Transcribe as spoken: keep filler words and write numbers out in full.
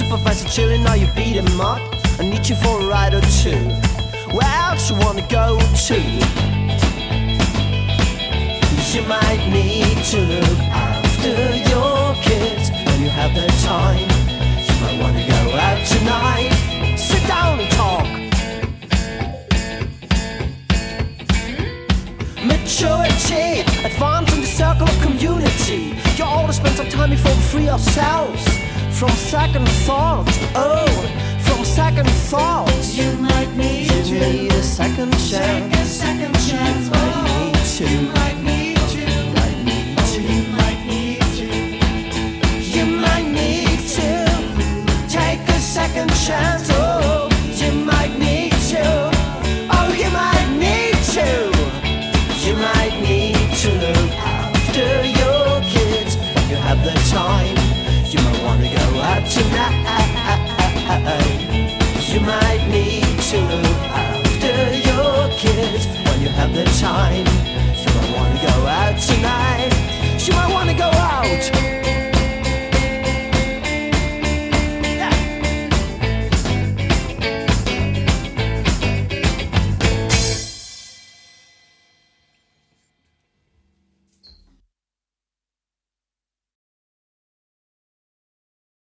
supervisor chilling, now you beat him up. I need you for a ride or two. Where else you wanna go to? You might need to look after your kids when you have the time. You might wanna go out tonight. Sit down and talk. Maturity, advance in the circle of community. You ought to spend some time before we free ourselves from second thoughts. Oh, from second thoughts. You might need you to need a second chance. Take a second chance. You might need to. You might need to. You might need to. You might need to. You might need to take a second chance. Oh, you might need to. Oh, you might need to. You might need to look after your kids when you have the time. You might want to go out tonight. You might need to look after your kids when you have the time. You might want to go out tonight. You might want to go